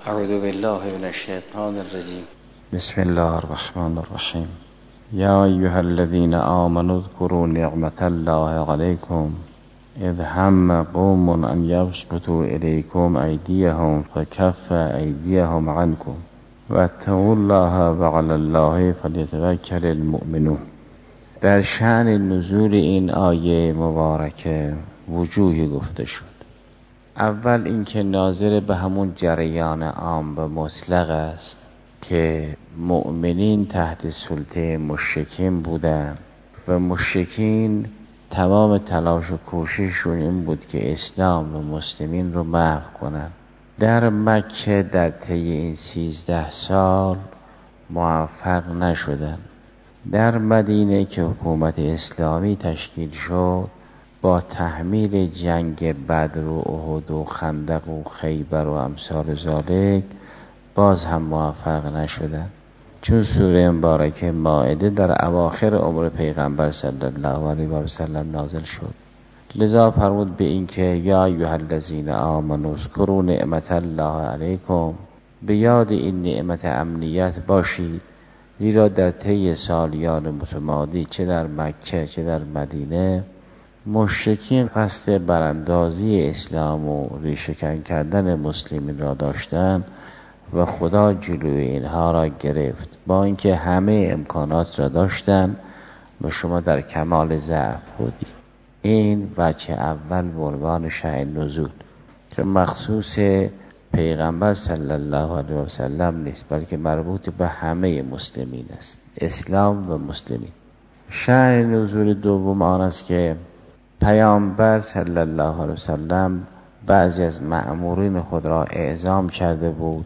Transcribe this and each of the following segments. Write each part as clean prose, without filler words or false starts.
اعوذ بالله من الشیطان الرجیم. بسم الله الرحمن الرحیم. یا ایها الذین آمنوا اذکروا نعمت الله علیکم اذ هم قوم ان یبسطوا الیکم ایدیهم فکف ایدیهم عنکم واتقوا الله وعلی الله فلیتوکل المؤمنون. در شأن نزول این آیه مبارکه وجوهی گفته شد. اول اینکه ناظر به همون جریان عام و مطلق است که مؤمنین تحت سلطه مشرکین بودند و مشرکین تمام تلاش و کوشششون این بود که اسلام و مسلمین رو محو کنند. در مکه در طی این 13 سال موفق نشدند. در مدینه که حکومت اسلامی تشکیل شد با تحمیل جنگ بدر و احد و خندق و خیبر و امثال ذالک باز هم موفق نشدند، چون سوره مبارکه مائده در اواخر عمر پیغمبر صلی الله علیه و سلم نازل شد. لذا فرمود به این که یا ایها الذین آمنوا اذکروا نعمت الله علیکم، به یاد این نعمت امنیت باشید، زیرا در طی سالیان متمادی چه در مکه چه در مدینه مشرکین قصد براندازی اسلام و ریشه‌کن کردن مسلمین را داشتند و خدا جلوی اینها را گرفت. با اینکه همه امکانات را داشتند و شما در کمال ضعف بودید. این وجه اول به عنوان شأن نزول که مخصوص پیغمبر صلی الله علیه و سلم نیست، بلکه مربوط به همه مسلمین است، اسلام و مسلمین. شأن نزول دوم آن است که پیامبر صلی الله علیه و سلم بعضی از مأمورین خود را اعزام کرده بود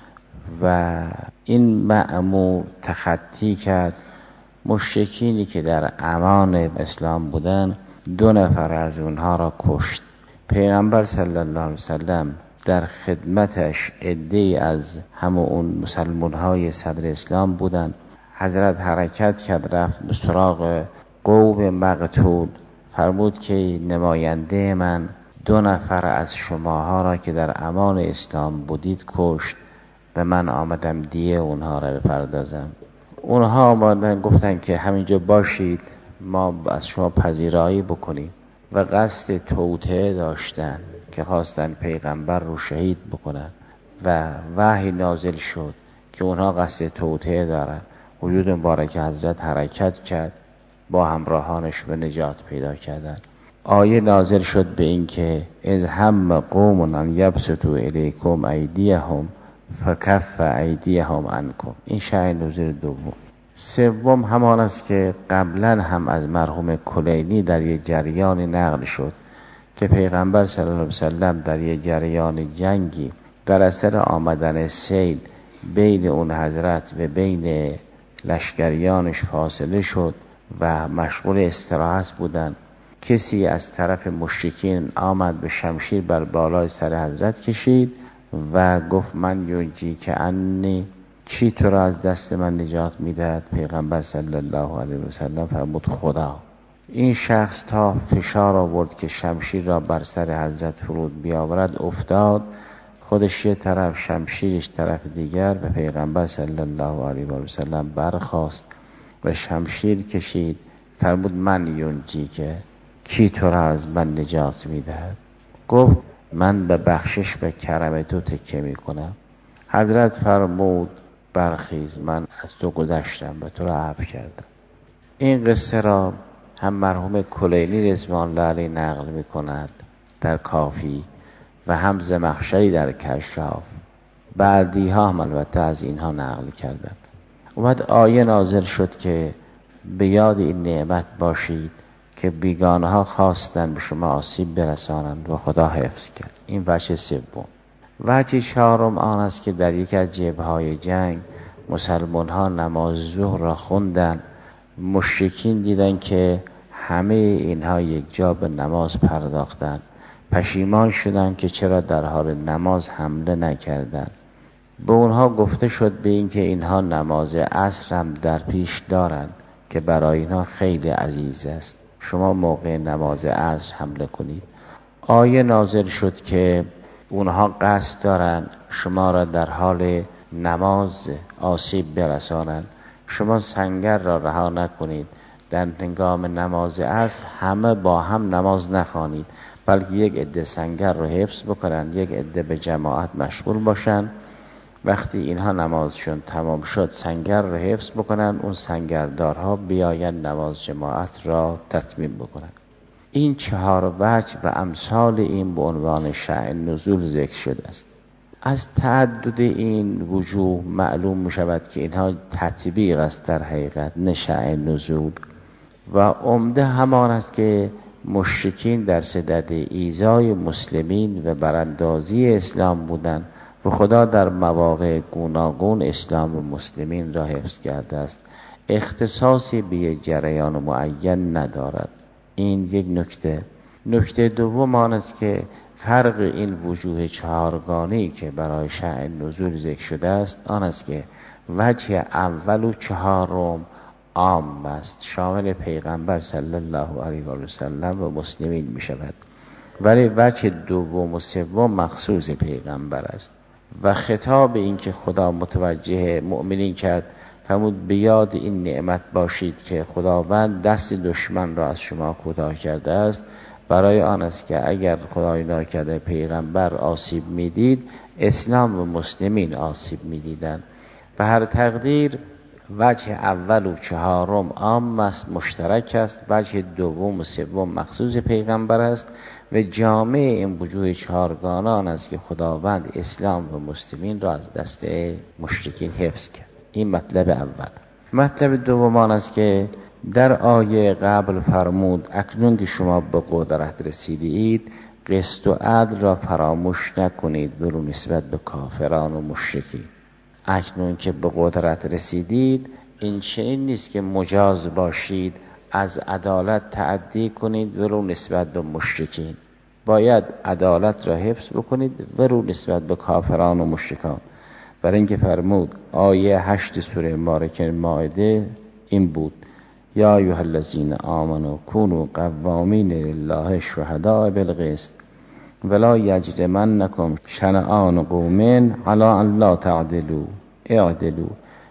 و این مأمور تخطی کرد. مشرکینی که در امان اسلام بودند 2 نفر از اونها را کشت. پیغمبر صلی الله علیه و سلم در خدمتش عده‌ای از همون مسلمان‌های صدر اسلام بودند. حضرت حرکت کرد، رفت به سراغ قوم مقتول، فرمود که نماینده من 2 نفر از شماها را که در امان اسلام بودید کشت و من آمدم دیه اونها را بپردازم. اونها آمدن گفتن که همینجا باشید، ما از شما پذیرایی بکنیم و قصد توطئه داشتن که خواستن پیغمبر رو شهید بکنن و وحی نازل شد که اونها قصد توطئه دارن. وجود مبارک حضرت حرکت کرد، با همراهانش به نجات پیدا کردن. آیه نازل شد به این که از هم قوم ان یبسطوا الیکم ایدیهم فکف ایدیهم عنکم. این شأن نزول دوم. سوم همان است که قبلا هم از مرحوم کلینی در یک جریانی نقل شد که پیغمبر صلی الله علیه و سلم در یک جریان جنگی در اثر آمدن سیل بین اون حضرت و بین لشکریانش فاصله شد و مشغول استراحت بودند. کسی از طرف مشرکین آمد به شمشیر بر بالای سر حضرت کشید و گفت من یونجی که انی، کی تو را از دست من نجات میدهد؟ پیغمبر صلی الله علیه و سلم فرمود خدا. این شخص تا فشار آورد که شمشیر را بر سر حضرت فرود بیاورد افتاد، خودش یه طرف شمشیرش طرف دیگر و پیغمبر صلی الله علیه و سلم برخاست و شمشیر کشید، فرمود من یونجی که، کی تو را از من نجات میدهد؟ گفت من به بخشش و کرم تو تکیه میکنم. حضرت فرمود برخیز، من از تو گذشتم و تو را عفو کردم. این قصه را هم مرحوم کلینی رضوان الله علیه نقل میکند در کافی و هم زمخشری در کشاف. بعدی ها هم البته از اینها نقل کردند. اومد آیه نازل شد که به یاد این نعمت باشید که بیگانه ها خواستن به شما آسیب برسانند و خدا حفظ کرد. این وجه سوم. وجه چهارم آن است که در یک از جبهه‌های جنگ مسلمان ها نماز ظهر را خوندن. مشرکین دیدن که همه اینها یک جا به نماز پرداختن، پشیمان شدن که چرا در حال نماز حمله نکردن. به اونها گفته شد به این که اینها نماز عصر هم در پیش دارن که برای اینها خیلی عزیز است، شما موقع نماز عصر حمله کنید. آیه نازل شد که اونها قصد دارن شما را در حال نماز آسیب برسانند. شما سنگر را رها نکنید. در هنگام نماز عصر همه با هم نماز نخوانید، بلکه یک عده سنگر رو حفظ بکنند، یک عده به جماعت مشغول باشند. وقتی اینها نمازشون تمام شد سنگر رو حفظ بکنند، اون سنگردارها بیاین نماز جماعت را تتمیم بکنند. این 4 وجه و امثال این به عنوان شأن نزول ذکر شده است. از تعدد این وجوه معلوم می شود که اینها تطبیق است در حقیقت، نه شأن نزول. و عمده همان است که مشرکین در صدد ایذای مسلمین و براندازی اسلام بودند و خدا در مواقع گوناگون اسلام و مسلمین را حفظ کرده است، اختصاصی به یک جریان معین ندارد. این یک نکته. نکته دوم آن است که فرق این وجوه 4گانه‌ای که برای شأن نزول ذکر شده است آن است که وجه اول و 4م عام است، شامل پیغمبر صلی الله علیه و سلم و مسلمین می شود، ولی وجه دوم و سوم مخصوص پیغمبر است. و خطاب این که خدا متوجه مؤمنین کرد فرمود به یاد این نعمت باشید که خداوند دست دشمن را از شما کوتاه کرده است، برای آن است که اگر خدای ناکرده پیغمبر آسیب میدید، اسلام و مسلمین آسیب میدیدند. به هر تقدیر وجه اول و 4م عام است، مشترک است، وجه دوم و سوم مخصوص پیغمبر است و جامع این وجوه 4گانه آن است که خداوند اسلام و مسلمین را از دست مشرکین حفظ کرد. این مطلب اول. مطلب دوم آن است که در آیه قبل فرمود اکنون که شما به قدرت رسیدید قسط و عدل را فراموش نکنید ولو نسبت به کافران و مشرکین. اکنون که به قدرت رسیدید این چنین نیست که مجاز باشید از عدالت تعدی کنید ولو نسبت به مشرکین. باید عدالت را حفظ بکنید ولو نسبت به کافران و مشرکان. برای اینکه فرمود آیه 8 سوره مبارکه مائده این بود یا ایها الذین آمنوا کونوا قوامین لله شهداء بالقسط ولا یجرمنکم شنآن قوم علی ان لا تعدلوا اعدلوا.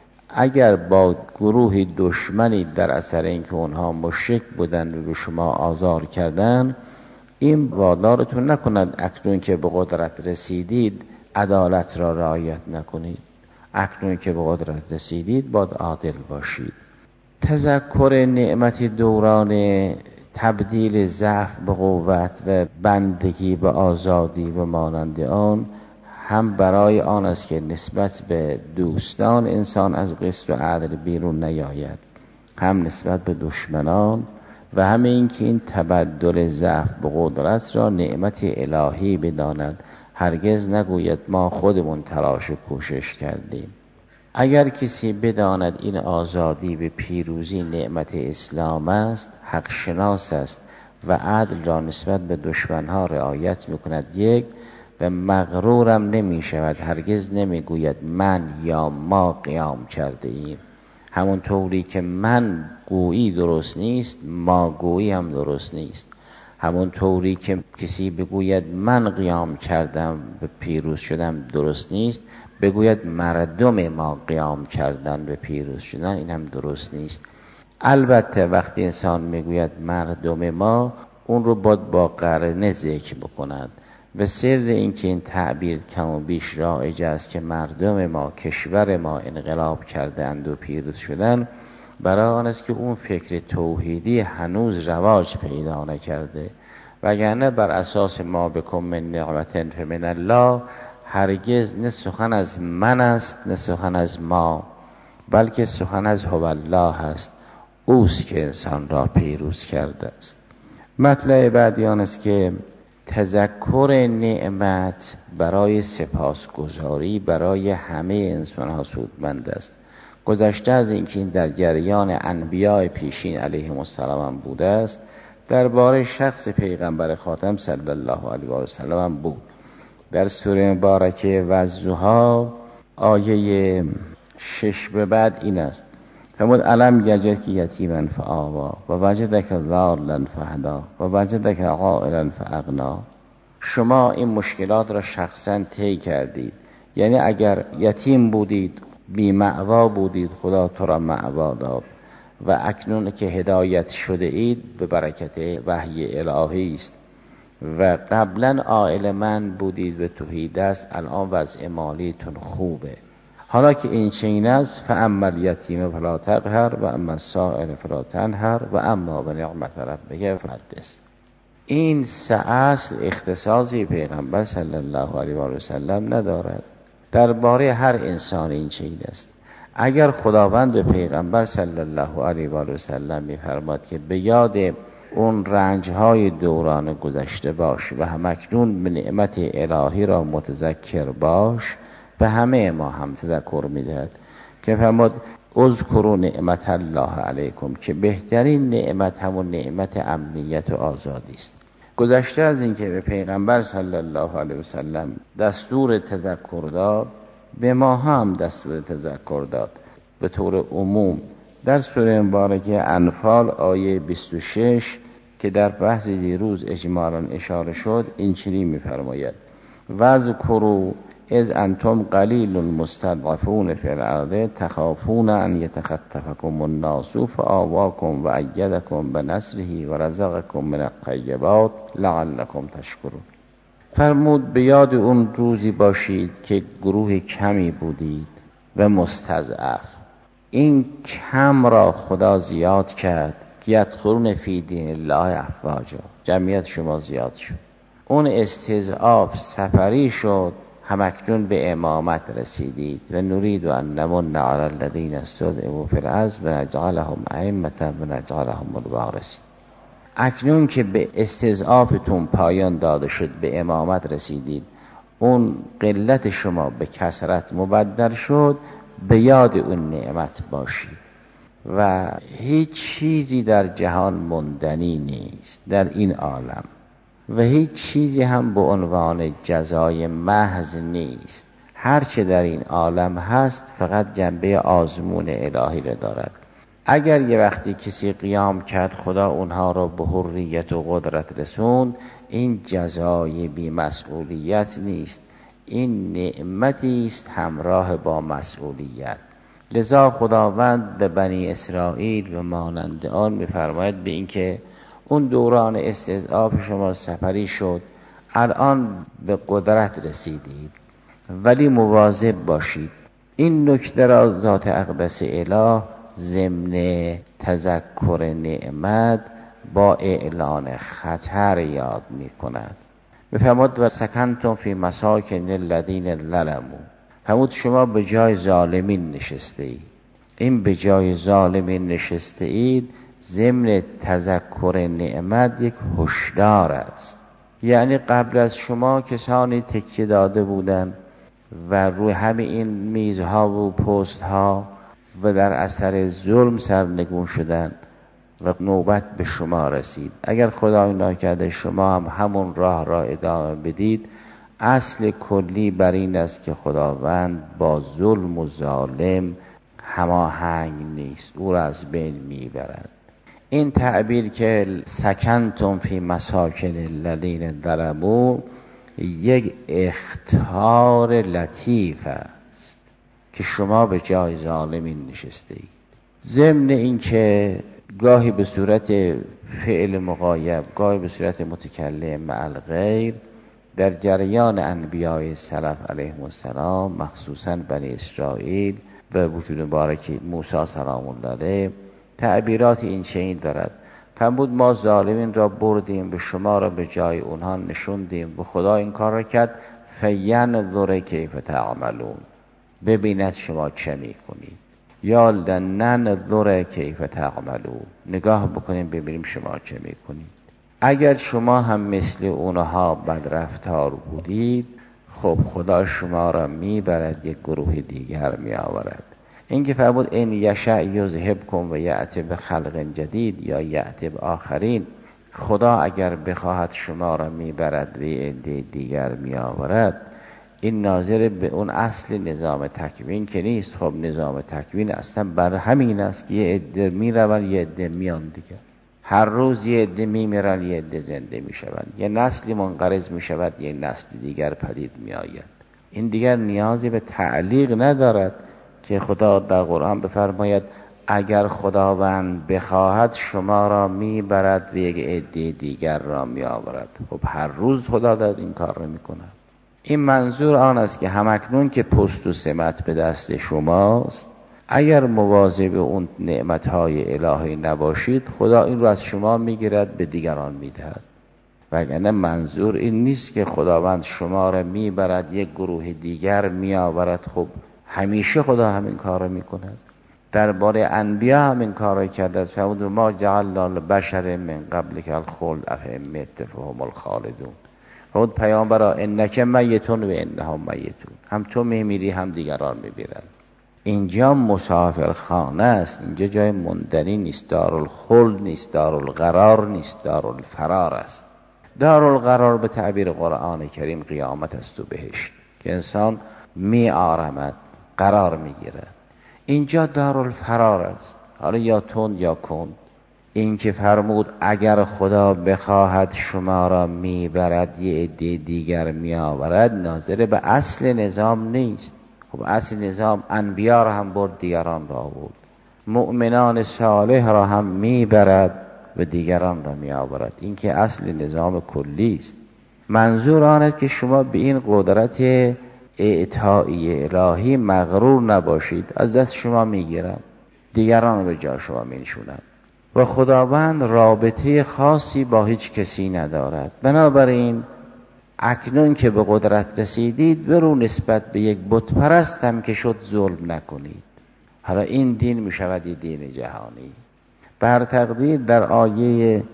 اگر با گروه دشمنی در اثر اینکه اونها مشرک بودند و شما آزار کردند، این وادارتون نکند اکنون که به قدرت رسیدید عدالت را رعایت نکنید. اکنون که به قدرت رسیدید باید عادل باشید. تذکر نعمت دوران تبدیل ضعف به قوت و بندگی به آزادی و مانند آن هم برای آن است که نسبت به دوستان انسان از قسط و عدل بیرون نیاید، هم نسبت به دشمنان، و همه این که این تبدل ضعف به قدرت را نعمت الهی بداند، هرگز نگوید ما خودمون تلاش و کوشش کردیم. اگر کسی بداند این آزادی و پیروزی نعمت اسلام است، حق شناس است و عدل را نسبت به دشمنها رعایت میکند یک، و مغرورم نمی شود، هرگز نمی گوید من یا ما قیام کرده ایم. همون طوری که من گویی درست نیست، ما گویی هم درست نیست. همون طوری که کسی بگوید من قیام کردم و پیروز شدم درست نیست، بگوید مردم ما قیام کردن و پیروز شدن، این هم درست نیست. البته وقتی انسان میگوید مردم ما، اون رو باید با قرینه ذکر بکند و سر این که این تعبیر کم و بیش رایج است که مردم ما، کشور ما انقلاب کردند و پیروز شدن، برای آن است که اون فکر توحیدی هنوز رواج پیدا نکرده، وگرنه بر اساس ما بکن من نعمت فمن الله هرگز نه سخن از من است نه سخن از ما، بلکه سخن از هو الله است، اوست که انسان را پیروز کرده است. مطلب بعدی آن است که تذکر نعمت برای سپاسگزاری برای همه انسان ها سودمند است. گذشته از اینکه این در جریان انبیاء پیشین علیهم السلام بوده است، درباره شخص پیغمبر خاتم صلی الله علیه و سلم بود. در سوره مبارکه والضحی آیه 6 به بعد این است: فرمود الم یجدک یتیما فآوی و وجدک ضالا فهدی و وجدک عائلا فاغنی. شما این مشکلات را شخصا طی کردید. یعنی اگر یتیم بودید، بی مأوا بودید، خدا تو را مأوا داد و اکنون که هدایت شده اید به برکت وحی الهی است و قبلا عائلمند بودید و توحید است، الان وضع مالیتون خوبه. حالا که این چنین است، فاما الیتیم فلا تقهر و اما السائل فلا تنهر و اما بنعمت ربک فحدث. این سه اصل اختصاصی پیغمبر صلی الله علیه و سلم ندارد. درباره هر انسان این چنین است. اگر خداوند به پیغمبر صلی الله علیه و سلم می‌فرماد که به یاد اون رنج‌های دوران گذشته باش و همکنون به نعمت الهی را متذکر باش، به همه ما هم تذکر می‌دهد که فرمود اذکروا نعمت الله علیکم، که بهترین نعمت همون نعمت امنیت و آزادی است. گذشته از این که به پیغمبر صلی الله علیه و سلم دستور تذکر داد، به ما هم دستور تذکر داد به طور عموم. در سوره مبارکه انفال آیه 26 که در بحث دیروز اجمالاً اشاره شد، این چنین می‌فرماید: واذکروا اذ انتم قلیل مستضعفون فی الارض تخافون ان یتخطفکم الناس فآواکم و ایدکم بنصره و رزقکم من الطیبات لعلکم تشکرون. فرمود به یاد اون روزی باشید که گروه کمی بودید و مستضعف. این کم را خدا زیاد کرد، یدخلون فی دین الله افواجا، جمعیت شما زیاد شد. اون استضعاف سفری شد، همکنون به امامت رسیدید. و نرید ان نمن علی الذین استضعفوا فی الارض و نجعلهم ائمة و نجعلهم الوارثین. اکنون که به استضعافتون پایان داده شد، به امامت رسیدید، اون قلت شما به کثرت مبدل شد، به یاد اون نعمت باشید. و هیچ چیزی در جهان موندنی نیست در این عالم و هیچ چیزی هم به عنوان جزای محض نیست. هر چه در این عالم هست فقط جنبه آزمون الهی را دارد. اگر یه وقتی کسی قیام کرد، خدا اونها را به حریت و قدرت رسوند، این جزای بی مسئولیت نیست، این نعمتی است همراه با مسئولیت. لذا خداوند به بنی اسرائیل و مانند آن می‌فرماید به این که اون دوران استضعاف شما سفری شد، الان به قدرت رسیدید، ولی مواظب باشید. این نکته را ذات اقدس اله ضمن تذکر نعمت با اعلان خطر یاد می‌کند. می‌فرماید و سکنتم فی مساکن الذین ظلموا. فرمود شما به جای ظالمین نشسته اید. این به جای ظالمین نشسته اید ضمن تذکر نعمت یک هشدار است. یعنی قبل از شما کسانی تکیه داده بودند و روی همه این میزها و پستها و در اثر ظلم سرنگون شدند و نوبت به شما رسید. اگر خدای ناکرده شما هم همون راه را ادامه بدید، اصل کلی بر این است که خداوند با ظلم و ظالم هماهنگ نیست، او را از بین میبرد. این تعبیر که سکنتم فی مساکن الذین ظلموا یک اخطار لطیف است که شما به جای ظالمین نشسته اید. ضمن این که گاهی به صورت فعل مغایب، گاهی به صورت متکلم مع الغیر، در جریان انبیاء سلف علیهم السلام، مخصوصا بنی اسرائیل به وجود مبارک موسی سلام الله علیه، تعبیرات این چنین دارد. فرمود ما ظالمین را بردیم و شما را به جای اونها نشوندیم و خدا این کار را کرد فینظر کیف تعملون، ببیند شما چه میکنید. یا لننظر کیف تعملون، نگاه بکنیم ببینیم شما چه میکنید. اگر شما هم مثل اونها بدرفتار بودید، خب خدا شما را میبرد یک گروه دیگر میآورد. این که فرمود این یشاء یذهبکم و یأتی بخلق جدید یا یأتی بآخرین، خدا اگر بخواهد شما را میبرد و یه عده دیگر میآورد، این ناظر به اون اصل نظام تکوین که نیست. خب نظام تکوین اصلا بر همین است که یه عده میروند یه عده میان دیگر. هر روز یه عده میمیرن یه عده زنده میشوند، یه نسلی منقرض میشود یه نسل دیگر پدید میآید. این دیگر نیازی به تعلیق ندارد که خدا در قرآن بفرماید اگر خداوند بخواهد شما را میبرد و یک عده دیگر را میآورد. خب هر روز خدا داد این کار را میکند. این منظور آن است که همکنون که پست و سمت به دست شماست، اگر مواظب اون نعمتهای الهی نباشید خدا این رو از شما میگیرد به دیگران میدهد. وگرنه منظور این نیست که خداوند شما را میبرد یک گروه دیگر میآورد. خب همیشه خدا همین کار را میکند. درباره انبیا همین کار را کرده است. فرمود ما جعلنا لبشر من قبلک الخلد افئن مت فهم الخالدون. فرمود پیامبرا انک میتون و انهم میتون، هم تو میمیری هم دیگران میمیرن. اینجا مسافرخانه است، اینجا جای موندنی نیست، دارالخلد نیست، دارالقرار نیست، دارالفرار است. دارالقرار به تعبیر قرآن کریم قیامت است و بهشت که انسان می آرمد، قرار می گیرد. اینجا دارالفرار است، حالا یا تند یا کند. این که فرمود اگر خدا بخواهد شما را می برد یه عده دیگر می آورد، ناظر به اصل نظام نیست. خب اصل نظام انبیا را هم برد، دیگران را بود، مؤمنان صالح را هم می برد و دیگران را می آورد. این که اصل نظام کلی است. منظور آن است که شما به این قدرت اعطایی الهی مغرور نباشید، از دست شما می گیرم، دیگران را به جای شما می نشونم. و خداوند رابطه خاصی با هیچ کسی ندارد. بنابراین اکنون که به قدرت رسیدید برو نسبت به یک بت پرست هم که شد ظلم نکنید. حالا این دین می شود دین جهانی. بر تقدیر در آیه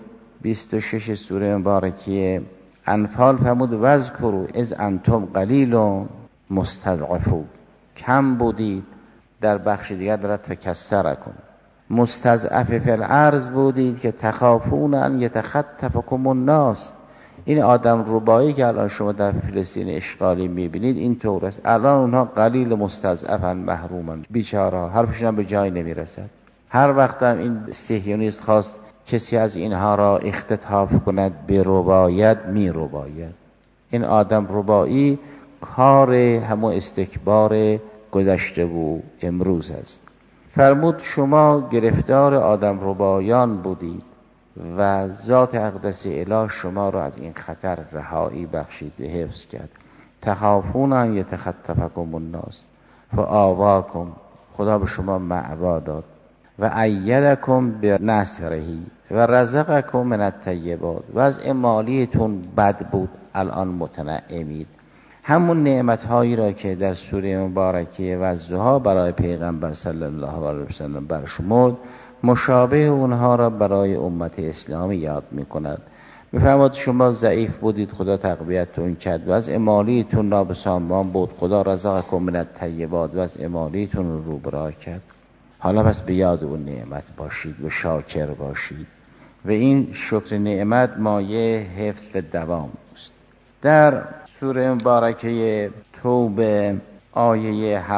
26 سوره مبارکه انفال فرمود واذکروا اذ انتم قلیل مستضعفون، کم بودید. در بخش دیگر دارد فکثرکم، مستضعف فی الارض بودید که تخافون ان یتخطفکم الناس. این آدم ربایی که الان شما در فلسطین اشغالی میبینید این طور است. الان اونها قلیل مستضعفن، محرومن، بیچاره، حرفشون به جای نمیرسد. هر وقت هم این صهیونیست خواست کسی از اینها را اختطاف کند به ربایت می رباید. این آدم ربایی کار همون استکبار گذشته و امروز است. فرمود شما گرفتار آدم ربایان بودید و ذات اقدس اله شما را از این خطر رهایی بخشید و حفظ کرد. تخافون ان یتخطفکم الناس فآواکم، خدا به شما معوا داد و ایدکم بنصره و رزقکم من الطیبات. وضع مالیتون بد بود، الان متنعمید. همون نعمتهایی را که در سوره مبارکه والضحی برای پیغمبر صلی الله علیه و سلم برشمرد، مشابه اونها را برای امت اسلامی یاد میکند. میفرماد شما ضعیف بودید، خدا تقویتتون کرد. وضع مالیتون نابسامان بود، خدا رزقکم من الطیبات، وضع مالیتون رو برای کرد. حالا پس به یاد اون نعمت باشید و شاکر باشید و این شکر نعمت مایه حفظ و دوام است. در سوره مبارکه توبه آیه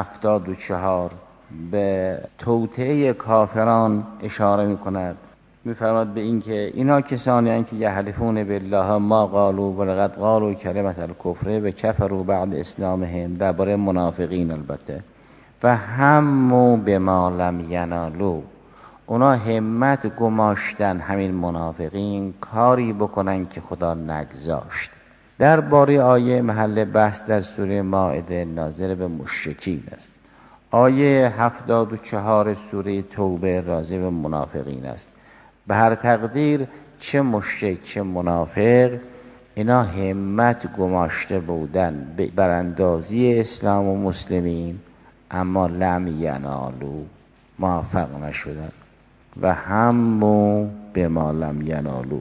74 به توطئه کافران اشاره می‌کند. می‌فرماد به این که اینا کسانی هستند که یحلفون بالله ما قالوا ولقد قالوا کلمة الکفر و کفروا بعد اسلامهم، درباره منافقین البته. و همو به ما لم ینالو، اونا همت گماشتن، همین منافقین کاری بکنن که خدا نگذاشت. درباره آیه محل بحث در سوره مائده ناظر به مشرکین است. آیه 74 سوره توبه راجع به منافقین است. به هر تقدیر چه مشرک چه منافق اینا همت گماشته بودن به براندازی اسلام و مسلمین، اما لم ینالو، موفق نشدن. و همو به ما لم ینالو،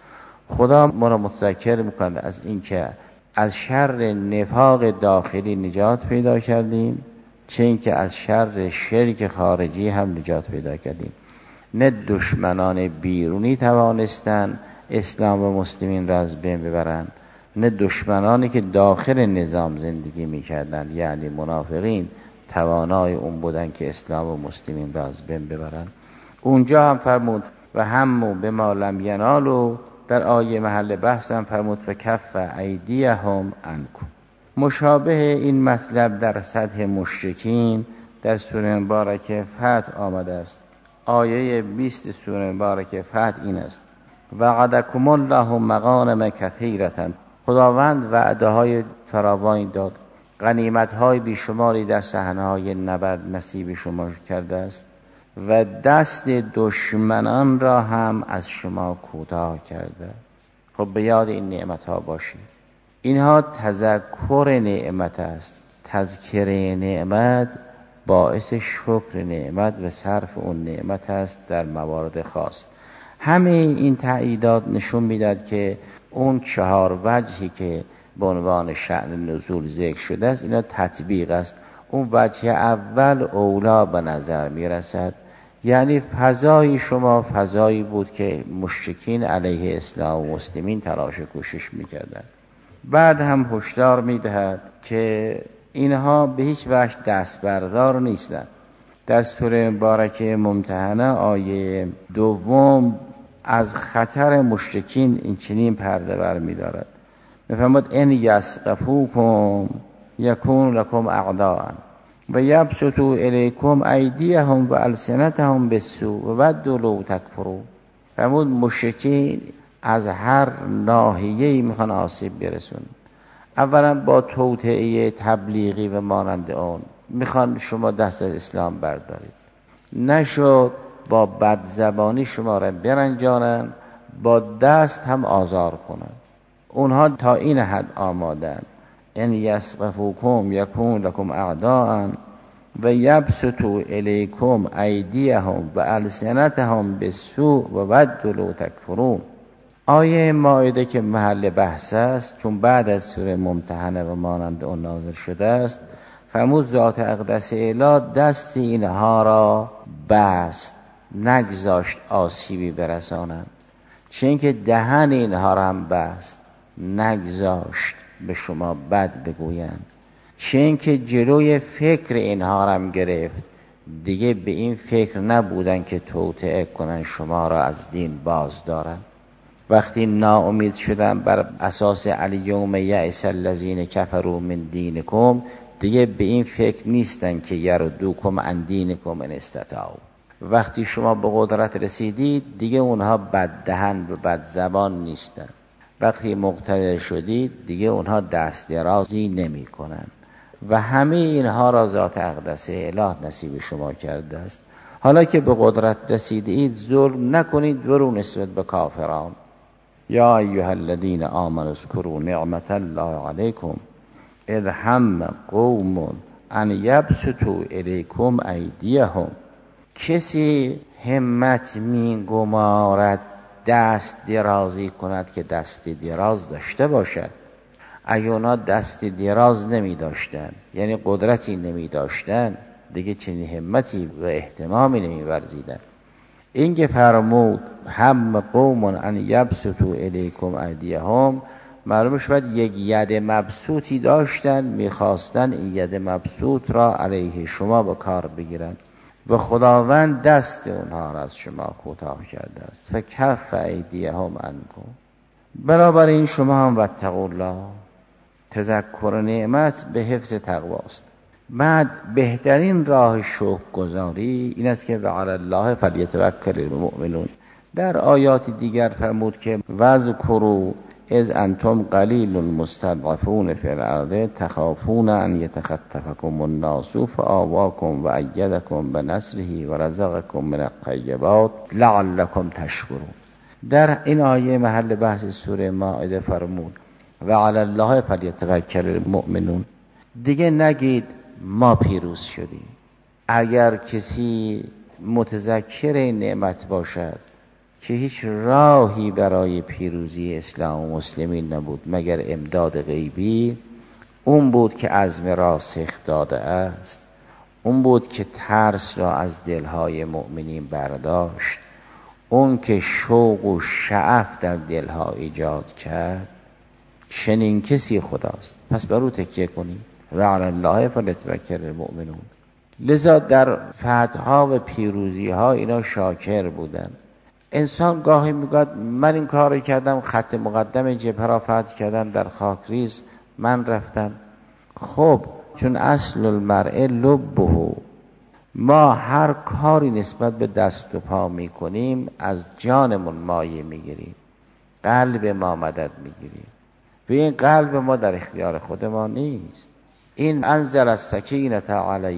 خدا ما را متذکر میکنه از این که از شر نفاق داخلی نجات پیدا کردیم، چه این که از شر شرک خارجی هم نجات پیدا کردیم. نه دشمنان بیرونی توانستن اسلام و مسلمین را از بین ببرن، نه دشمنانی که داخل نظام زندگی میکردن یعنی منافقین توانای اون بودن که اسلام و مسلمین را از بین ببرن. اونجا هم فرمود و همو به ما لم ینالو، در آیه محل بحث هم فرمود فکف ایدیهم عنکم. مشابه این مطلب در سطح مشرکین در سوره مبارکه فتح آمده است. آیه 20 سوره مبارکه فتح این است: وعدکم الله مغانم کثیرة. خداوند وعده های فراوانی داد، غنیمت های بیشماری در صحنه های نبرد نصیب شما کرده است و دست دشمنان را هم از شما کوتاه کرده. خب به یاد این نعمت ها باشید. اینها تذکر نعمت است. تذکر نعمت باعث شکر نعمت و صرف اون نعمت است در موارد خاص. همه این تأییدات نشون میداد که اون 4 وجهی که به عنوان شأن نزول ذکر شده است اینا تطبیق است. اون وجه اول اولا به نظر میرسد، یعنی فضای شما فضایی بود که مشرکین علیه اسلام و مسلمین تلاش و کوشش میکردند. بعد هم هشدار میدهد که اینها به هیچ وجه دست بردار نیستند. در سوره مبارکه ممتحنه آیه 2 از خطر مشرکین این چنین پرده بر می‌دارد. می‌فرماید ان یسقفوکم یکون لکم اعداء و یبسطوا الیکم ایدیهم و السنتهم بالسوء و ودوا لو تکفرون. فرمود مشرکین از هر ناحیه‌ای میخوان آسیب برسونن. اولا با توطئه تبلیغی و مانند آن میخوان شما دست از اسلام بردارید، نشد با بدزبانی شما را برنجانن، با دست هم آزار کنن. اونها تا این حد آمادن: ان یسقفوکم یکون لکم اعداء و یبسطوا الیکم ایدیهم و السنتهم بالسوء و ودوا لو تکفرون. آیه مائده که محل بحث است، چون بعد از سوره ممتحنه و مانند اون نازل شده است، فرمود ذات اقدس اله دست اینها را بست، نگذاشت آسیبی برسانند. چه اینکه دهن اینها را هم بست، نگذاشت به شما بد بگویند. چه اینکه جلوی فکر اینها را هم گرفت، دیگه به این فکر نبودن که توطئه کنن شما را از دین باز دارن. وقتی ناامید شدن بر اساس الیوم یئس الذین کفروا من دینکم، دیگه به این فکر نیستن که یردوکم عن دینکم ان استطاعوا. وقتی شما به قدرت رسیدید دیگه اونها بددهن و بدزبان نیستن. وقتی مقتدر شدید دیگه اونها دست درازی نمی کنن و همه اینها را ذات اقدس اله نصیب شما کرده است. حالا که به قدرت رسیدید ظلم نکنید برو نسبت به کافران. یا ایها الذین آمنوا اذکروا نعمت الله علیکم اذ هم قوم ان یبسطوا الیکم ایدیهم. کسی همت می گمارد دست درازی کند که دست دراز داشته باشد. اگه اونا دست دراز نمی داشتن، یعنی قدرتی نمی داشتن، دیگه چنین همتی و اهتمامی نمی ورزیدن. این که فرمود هم قوم ان یبسطوا الیکم ایدیهم، معلومه شد یک ید مبسوطی داشتن، میخواستن این ید مبسوط را علیه شما به کار بگیرن و خداوند دست اونها را از شما کوتاه کرده است. فکف ایدیهم عنکم. بنابراین شما هم واتقوا الله، تذکر نعمت به حفظ تقوا است. بعد بهترین راه شکرگزاری این است که وعلی الله فلیتوکل المؤمنون. در آیات دیگر فرمود که واذکروا اذ انتم قلیل مستضعفون فی الارض تخافون ان یتخطفکم الناس فآواکم و ایدکم بنصره و رزقکم من الطیبات لعلکم تشکرون. در این آیه محل بحث سوره مائده فرمود وعلی الله فلیتوکل المؤمنون. دیگه نگید ما پیروز شدیم. اگر کسی متذکر نعمت باشد که هیچ راهی برای پیروزی اسلام و مسلمین نبود مگر امداد غیبی، اون بود که عزم راسخ داده است، اون بود که ترس را از دلهای مؤمنین برداشت، اون که شوق و شعف در دلها ایجاد کرد، چنین کسی خداست. پس بر او تکیه کنید. و علی الله فلیتوکل المؤمنون. لذا در فتح‌ها و پیروزی‌ها اینا شاکر بودن. انسان گاهی میگه من این کار کردم، خط مقدم جبهه را فتح کردم، در خاکریز من رفتم. خب چون اصل المرء لبه، ما هر کاری نسبت به دست و پا میکنیم از جانمون مایه میگیریم، قلب ما مدد میگیریم و این قلب ما در اختیار خود ما نیست. این انزل السکینة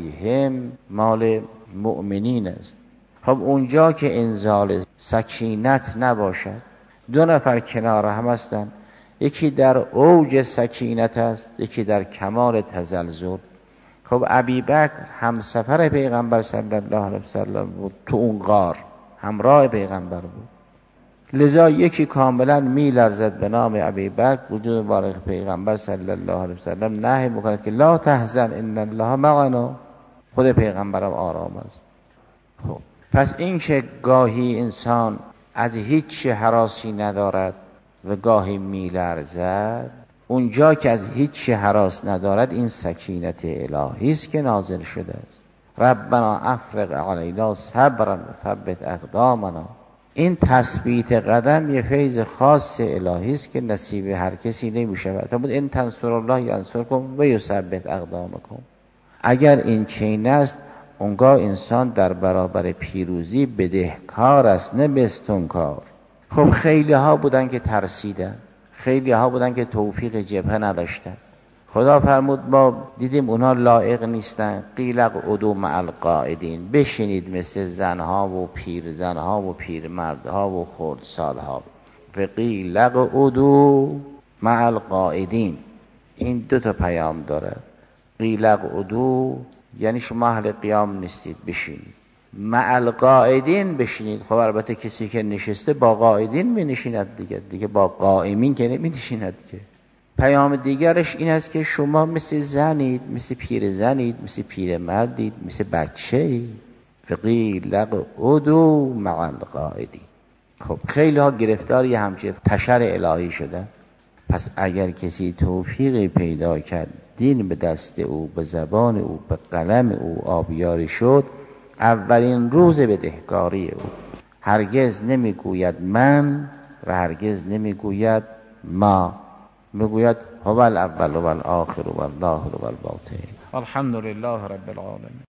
علیهم مال مؤمنین است. خب اونجا که انزال سکینت نباشد، دو نفر کنار هم هستند، یکی در اوج سکینت است، یکی در کمال تزلزل. خب ابوبکر همسفر پیغمبر صلی الله علیه وسلم بود، تو اون غار همراه پیغمبر بود، لذا یکی کاملا میلرزد به نام ابوبکر وجود مبارک پیغمبر صلی الله علیه وسلم نهی میکند که لا تحزن ان الله معنا، خود پیغمبرم آرام است. خب پس این که گاهی انسان از هیچ هراسی ندارد و گاهی میلرزد، اونجا که از هیچ هراس ندارد این سکینت الهی است که نازل شده است. ربنا افرغ علینا صبرا ثبت اقدامنا. این تثبیت قدم یه فیض خاص الهی است که نصیب هر کسی نمیشه. فرمود ان تنصروا الله ینصرکم و یثبت اقدامکم. اگر این چنین است، اونگاه انسان در برابر پیروزی بدهکار است، نه بستانکار. خب خیلی ها بودن که ترسیدن، خیلی ها بودن که توفیق جبهه نداشتن. خدا فرمود ما دیدیم اونا لایق نیستن، قیل اقعدوا مع القاعدین، بشینید مثل زنها و پیرزنها و پیرمردها و خردسالها. قیل اقعدوا مع القاعدین، این دو تا پیام داره. قیل اقعدوا یعنی شما اهل قیام نیستید، بشینید. مع القاعدین بشینید. خب البته کسی که نشسته با قاعدین می نشیند دیگه با قائمین که نمی نشیند که. پیام دیگرش این است که شما مثل زنید، مثل پیر زنید، مثل پیر مردید، مثل بچه. فقیل اقعدوا مع القاعدین. خب خیلی ها گرفتار یه همچه تشر الهی شده. پس اگر کسی توفیقی پیدا کرد، دین به دست او، به زبان او، به قلم او آبیاری شد، اولین روز بدهکاری او. هرگز نمیگوید من و هرگز نمیگوید ما، میگوید هو الاول و الاخر و الظاهر و الباطن. الحمدلله رب العالمین.